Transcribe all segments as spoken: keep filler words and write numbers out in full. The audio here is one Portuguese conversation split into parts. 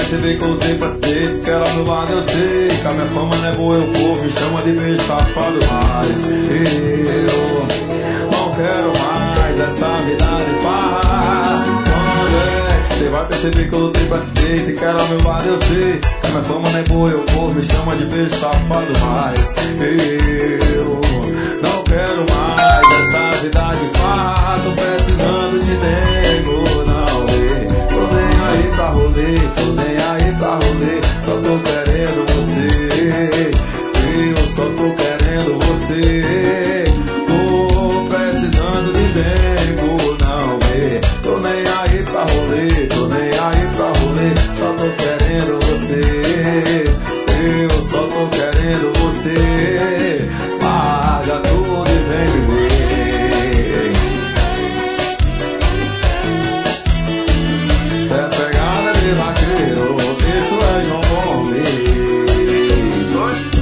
perceber que eu tenho pra ter, que era meu lado eu sei, que a minha fama não é boa, o povo me chama de bicho safado, mas eu não quero mais essa vida de farra. Quando é que você vai perceber que eu tenho pra ter, que era meu lado eu sei, que a minha fama não é boa, o povo me chama de bicho safado, mas eu não quero mais essa vida de farra. Tô precisando de nego, não é? Tô nem aí pra rolê, tô nem aí pra rolê, só tô querendo você, eu só tô querendo você. Tô precisando de nego, não é? Tô nem aí pra rolê, tô nem aí pra rolê, só tô querendo você, eu só tô querendo você. Larga tudo e vem viver. Cê é pegada de vaqueiro, isso é João Gomes.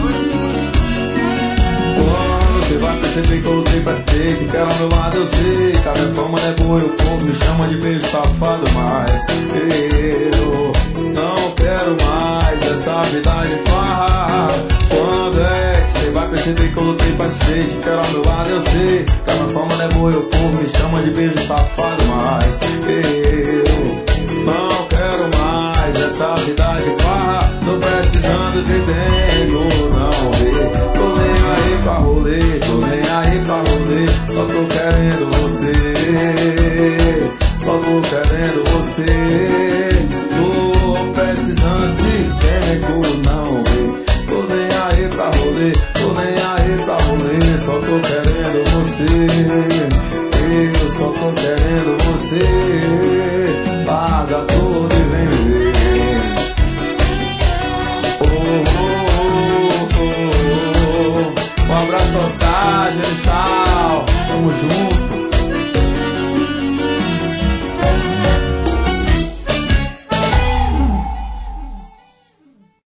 Quando cê vai perceber que eu dei pra ter, que ela ao meu lado eu sei, que a minha fama não é boa e o povo me chama de beijo safado, mas eu não quero mais essa vida de farra. Quando é que cê vai perceber que eu lutei pra ser, que era ao meu lado eu sei, que a minha fama não é boa e o povo me chama de beijo safado, mas eu não quero mais essa vida de farra. Tô precisando de nego, não vê. Tô nem aí pra rolê, tô nem aí pra rolê, só tô querendo você, só tô querendo você.